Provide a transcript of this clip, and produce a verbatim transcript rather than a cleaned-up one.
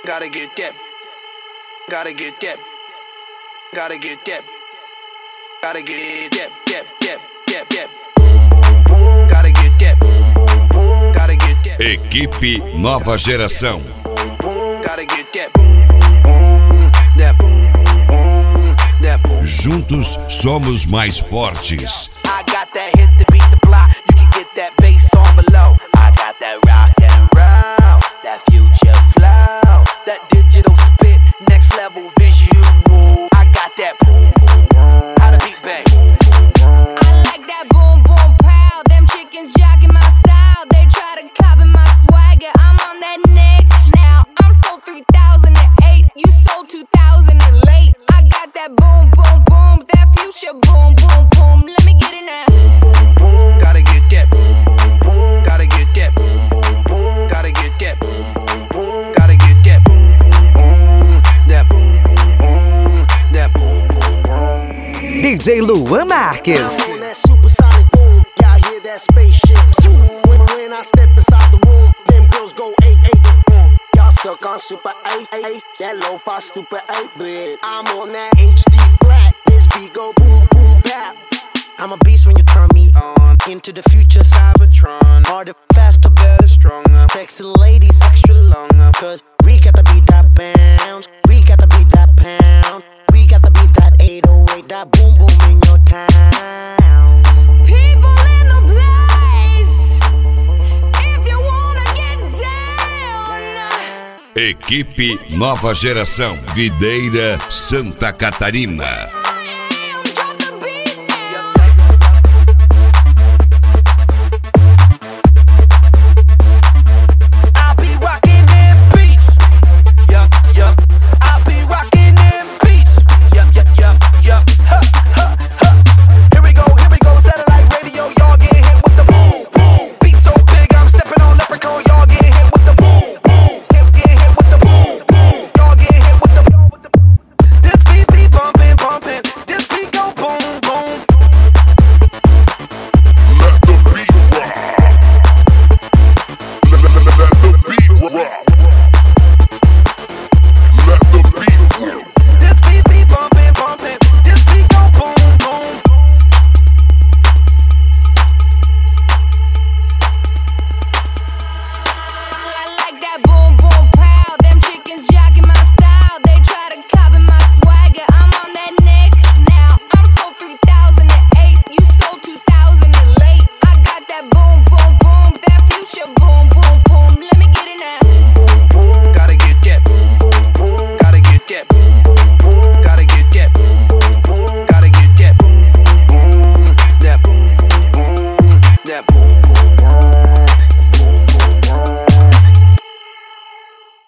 Gotta get that. Gotta get that. Gotta get that. Gotta get that. That. That. That. That. Gotta get that. Gotta get that. Equipe Nova Geração. Gotta get that. That. That. Juntos somos mais fortes. I got that hit to beat the block. You can get that bass on below. I got that rock and roll, that future flow, that digital spit, next level visual. I got that boom boom boom. How the beat bang? I like that boom boom pow. Them chickens jocking my style. They try to copy my swagger. I'm on that next now. I'm sold three thousand eight. You sold two thousand late. I got that boom boom boom. That future boom boom boom. Let me get it now. Boom boom. Gotta get that. Boom boom. Gotta get that. Boom boom. Gotta get that. Boom boom. Gotta get that. Boom boom. That boom boom. That boom boom. D J Luan Marques. On that supersonic boom, y'all hear that spaceship zoom. When, when I step inside the room, them girls go eight eight. Mm. Y'all stuck on super eight eight, that lo-fi stupid eight bit. I'm on that H D flat, this beat go boom boom bap. I'm a beast when you turn me on. Into the future, Cybertron. Harder, faster, better, stronger. Sexy ladies, extra longer. Cause we got to beat that bounce. We got to beat that pound. We got to beat that eight oh eight, that boom boom in your town. People in the place. If you wanna get down. Equipe Nova Geração. Videira, Santa Catarina. Drop the beat now. I be rocking them beats. Yup, yup. I be rocking them beats. Yup, yup, yup, yup. Huh, huh, huh. Here we go, here we go. Satellite radio, y'all get hit with the boom, boom. Beat so big, I'm stepping on leprechaun. Y'all get hit with the boom, boom. Hit, get hit with the boom, boom. Y'all get hit with the. This beat be bumping, bumping. This beat go boom, boom. Let the beat rock. Let, let, let, let the beat rock. Let the beat rock. This beat be bumping, bumping. This beat go boom, boom. I like that boom boom pow. Them chickens jocking my style. They try to copy my swagger. I'm on that next now. I'm sold three thousand eight. You sold two thousand late. I got that boom boom boom. That future boom boom boom. Let me get it now. Boom, boom, gotta get that. Boom, boom, gotta get that. Boom, boom, gotta get that. Boom, boom, gotta get that. Boom, boom, that boom, boom, that boom.